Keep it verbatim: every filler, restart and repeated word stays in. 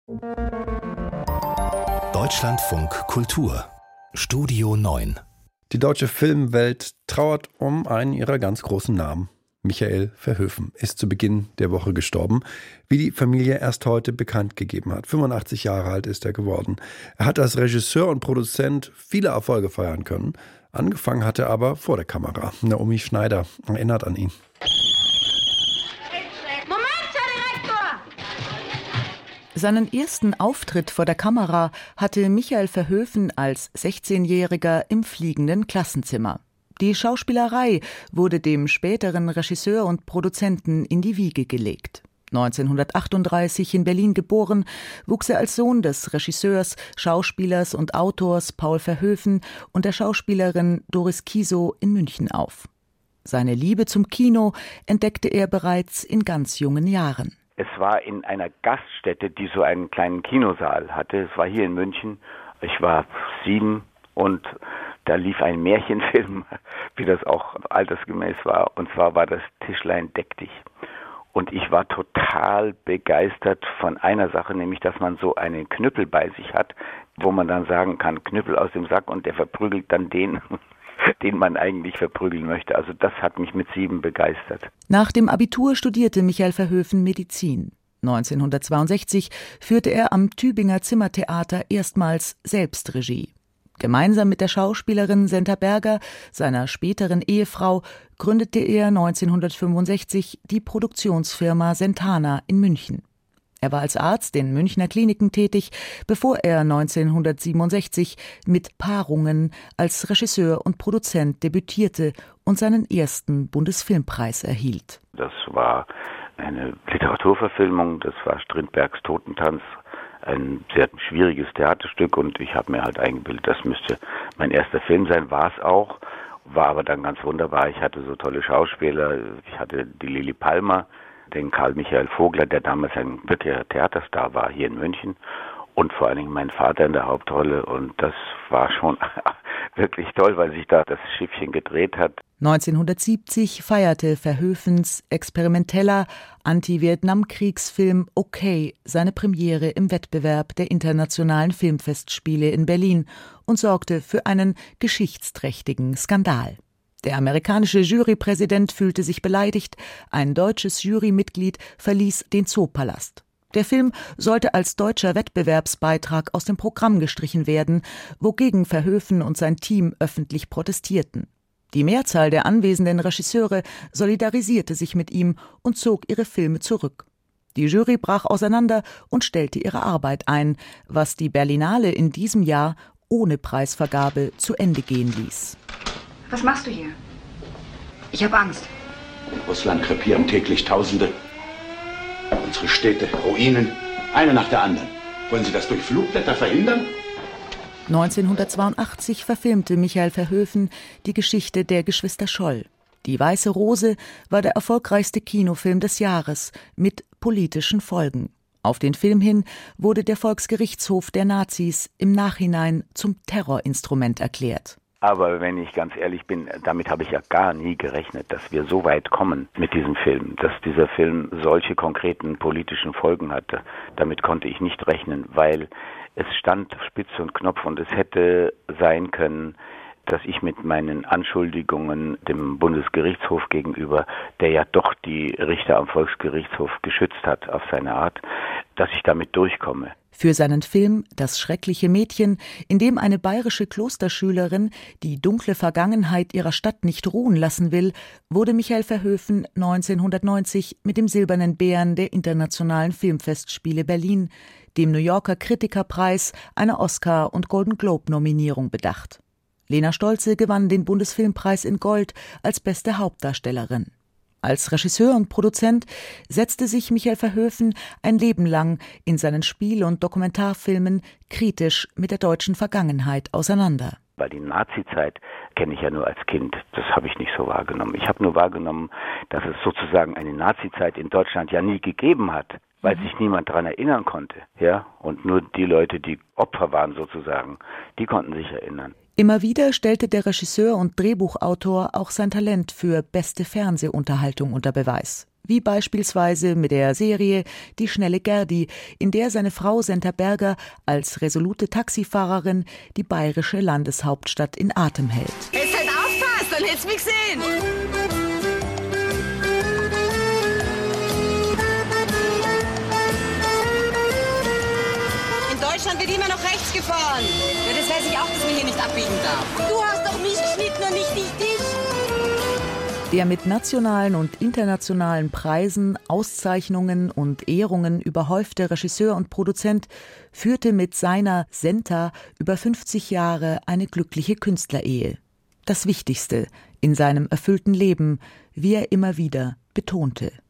Deutschlandfunk Kultur Studio neun. Die deutsche Filmwelt trauert um einen ihrer ganz großen Namen. Michael Verhoeven ist zu Beginn der Woche gestorben, wie die Familie erst heute bekannt gegeben hat. fünfundachtzig Jahre alt ist er geworden. Er hat als Regisseur und Produzent viele Erfolge feiern können. Angefangen hat er aber vor der Kamera. Naomi Schneider erinnert an ihn. Seinen ersten Auftritt vor der Kamera hatte Michael Verhoeven als sechzehnjähriger im fliegenden Klassenzimmer. Die Schauspielerei wurde dem späteren Regisseur und Produzenten in die Wiege gelegt. neunzehnhundertachtunddreißig in Berlin geboren, wuchs er als Sohn des Regisseurs, Schauspielers und Autors Paul Verhoeven und der Schauspielerin Doris Kiesow in München auf. Seine Liebe zum Kino entdeckte er bereits in ganz jungen Jahren. Es war in einer Gaststätte, die so einen kleinen Kinosaal hatte. Es war hier in München. Ich war sieben und da lief ein Märchenfilm, wie das auch altersgemäß war. Und zwar war das Tischlein deck dich. Und ich war total begeistert von einer Sache, nämlich, dass man so einen Knüppel bei sich hat, wo man dann sagen kann, Knüppel aus dem Sack, und der verprügelt dann den, den man eigentlich verprügeln möchte. Also das hat mich mit sieben begeistert. Nach dem Abitur studierte Michael Verhoeven Medizin. neunzehnhundertzweiundsechzig führte er am Tübinger Zimmertheater erstmals Selbstregie. Gemeinsam mit der Schauspielerin Senta Berger, seiner späteren Ehefrau, gründete er neunzehnhundertfünfundsechzig die Produktionsfirma Sentana in München. Er war als Arzt in Münchner Kliniken tätig, bevor er neunzehnhundertsiebenundsechzig mit Paarungen als Regisseur und Produzent debütierte und seinen ersten Bundesfilmpreis erhielt. Das war eine Literaturverfilmung, das war Strindbergs Totentanz, ein sehr schwieriges Theaterstück, und ich habe mir halt eingebildet, das müsste mein erster Film sein, war es auch, war aber dann ganz wunderbar. Ich hatte so tolle Schauspieler, ich hatte die Lili Palmer, den Karl Michael Vogler, der damals ein wirklicher Theaterstar war hier in München, und vor allen Dingen mein Vater in der Hauptrolle, und das war schon wirklich toll, weil sich da das Schiffchen gedreht hat. neunzehnhundertsiebzig feierte Verhoevens experimenteller Anti-Vietnam-Kriegsfilm Okay seine Premiere im Wettbewerb der Internationalen Filmfestspiele in Berlin und sorgte für einen geschichtsträchtigen Skandal. Der amerikanische Jurypräsident fühlte sich beleidigt, ein deutsches Jurymitglied verließ den Zoopalast. Der Film sollte als deutscher Wettbewerbsbeitrag aus dem Programm gestrichen werden, wogegen Verhoeven und sein Team öffentlich protestierten. Die Mehrzahl der anwesenden Regisseure solidarisierte sich mit ihm und zog ihre Filme zurück. Die Jury brach auseinander und stellte ihre Arbeit ein, was die Berlinale in diesem Jahr ohne Preisvergabe zu Ende gehen ließ. Was machst du hier? Ich habe Angst. In Russland krepieren täglich Tausende. Unsere Städte, Ruinen, eine nach der anderen. Wollen Sie das durch Flugblätter verhindern? neunzehnhundertzweiundachtzig verfilmte Michael Verhoeven die Geschichte der Geschwister Scholl. Die Weiße Rose war der erfolgreichste Kinofilm des Jahres mit politischen Folgen. Auf den Film hin wurde der Volksgerichtshof der Nazis im Nachhinein zum Terrorinstrument erklärt. Aber wenn ich ganz ehrlich bin, damit habe ich ja gar nie gerechnet, dass wir so weit kommen mit diesem Film, dass dieser Film solche konkreten politischen Folgen hatte. Damit konnte ich nicht rechnen, weil es stand spitz und Knopf, und es hätte sein können, dass ich mit meinen Anschuldigungen dem Bundesgerichtshof gegenüber, der ja doch die Richter am Volksgerichtshof geschützt hat auf seine Art, dass ich damit durchkomme. Für seinen Film »Das schreckliche Mädchen«, in dem eine bayerische Klosterschülerin die dunkle Vergangenheit ihrer Stadt nicht ruhen lassen will, wurde Michael Verhoeven neunzehnhundertneunzig mit dem Silbernen Bären der Internationalen Filmfestspiele Berlin, dem New Yorker Kritikerpreis, einer Oscar- und Golden Globe-Nominierung bedacht. Lena Stolze gewann den Bundesfilmpreis in Gold als beste Hauptdarstellerin. Als Regisseur und Produzent setzte sich Michael Verhoeven ein Leben lang in seinen Spiel- und Dokumentarfilmen kritisch mit der deutschen Vergangenheit auseinander. Weil die Nazizeit kenne ich ja nur als Kind, das habe ich nicht so wahrgenommen. Ich habe nur wahrgenommen, dass es sozusagen eine Nazizeit in Deutschland ja nie gegeben hat, weil sich niemand daran erinnern konnte. Ja? Und nur die Leute, die Opfer waren sozusagen, die konnten sich erinnern. Immer wieder stellte der Regisseur und Drehbuchautor auch sein Talent für beste Fernsehunterhaltung unter Beweis. Wie beispielsweise mit der Serie Die schnelle Gerdi, in der seine Frau Senta Berger als resolute Taxifahrerin die bayerische Landeshauptstadt in Atem hält. Jetzt halt aufpasst, dann hätt's mich gesehen. In Deutschland wird immer noch rechts gefahren. Ja, das weiß ich auch, dass man hier nicht abbiegen darf. Du hast doch mich geschnitten und nicht ich dich. Der mit nationalen und internationalen Preisen, Auszeichnungen und Ehrungen überhäufte Regisseur und Produzent führte mit seiner Senta über fünfzig Jahre eine glückliche Künstlerehe. Das Wichtigste in seinem erfüllten Leben, wie er immer wieder betonte.